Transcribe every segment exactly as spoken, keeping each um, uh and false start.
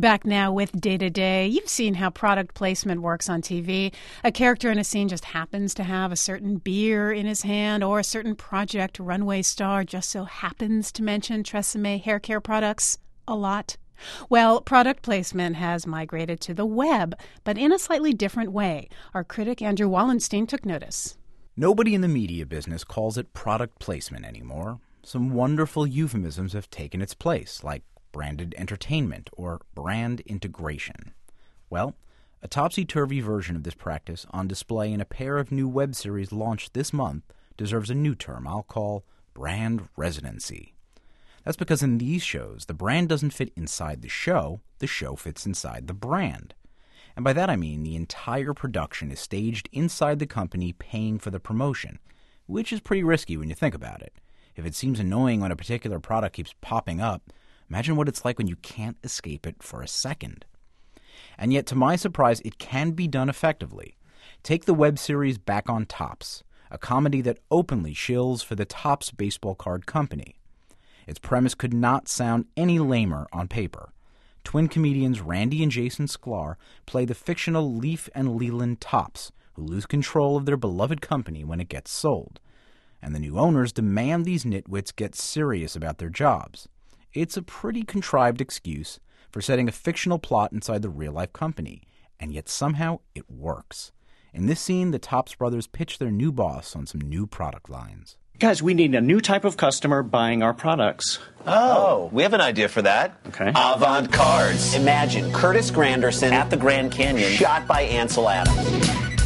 Back now with Day to Day. You've seen how product placement works on T V. A character in a scene just happens to have a certain beer in his hand, or a certain Project Runway star just so happens to mention Tresemme hair care products a lot. Well, product placement has migrated to the web, but in a slightly different way. Our critic Andrew Wallenstein took notice. Nobody in the media business calls it product placement anymore. Some wonderful euphemisms have taken its place, like branded entertainment or brand integration. Well, a topsy-turvy version of this practice on display in a pair of new web series launched this month deserves a new term I'll call brand residency. That's because in these shows, the brand doesn't fit inside the show, the show fits inside the brand. And by that I mean the entire production is staged inside the company paying for the promotion, which is pretty risky when you think about it. If it seems annoying when a particular product keeps popping up, imagine what it's like when you can't escape it for a second. And yet, to my surprise, it can be done effectively. Take the web series Back on Topps, a comedy that openly shills for the Topps baseball card company. Its premise could not sound any lamer on paper. Twin comedians Randy and Jason Sklar play the fictional Leaf and Leland Topps, who lose control of their beloved company when it gets sold. And the new owners demand these nitwits get serious about their jobs. It's a pretty contrived excuse for setting a fictional plot inside the real-life company, and yet somehow it works. In this scene, the Topps brothers pitch their new boss on some new product lines. Guys, we need a new type of customer buying our products. Oh, we have an idea for that. Okay. Avant Cards. Imagine Curtis Granderson at the Grand Canyon, shot by Ansel Adams.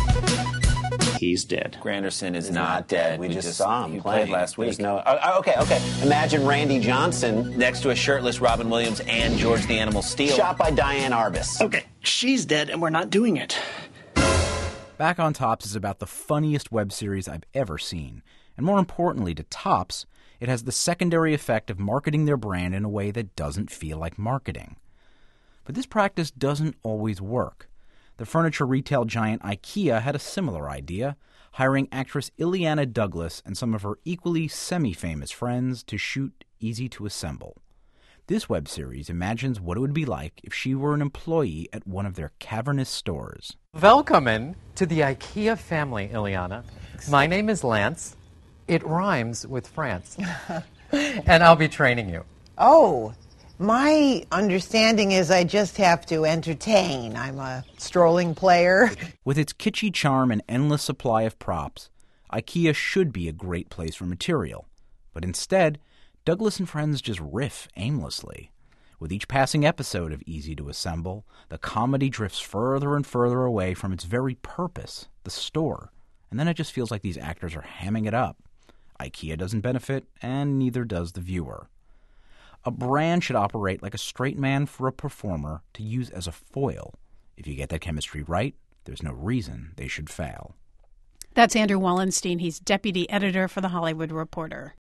He's dead. Granderson is He's not, not dead. dead. We, We just, just saw him he playing played last week. There's No, uh, okay, okay. Imagine Randy Johnson Next to a shirtless Robin Williams and George the Animal Steele. shot by Diane Arbus. Okay, she's dead and we're not doing it. Back on Topps is about the funniest web series I've ever seen. And more importantly to Topps, it has the secondary effect of marketing their brand in a way that doesn't feel like marketing. But this practice doesn't always work. The furniture retail giant IKEA had a similar idea, hiring actress Illeana Douglas and some of her equally semi-famous friends to shoot Easy to Assemble. This web series imagines what it would be like if she were an employee at one of their cavernous stores. Welcome to the IKEA family, Illeana. My name is Lance. It rhymes with France. And I'll be training you. Oh, my understanding is I just have to entertain. I'm a strolling player. With its kitschy charm and endless supply of props, IKEA should be a great place for material. But instead, Douglas and friends just riff aimlessly. With each passing episode of Easy to Assemble, the comedy drifts further and further away from its very purpose, the store. And then it just feels like these actors are hamming it up. IKEA doesn't benefit, and neither does the viewer. A brand should operate like a straight man for a performer to use as a foil. If you get that chemistry right, there's no reason they should fail. That's Andrew Wallenstein. He's deputy editor for The Hollywood Reporter.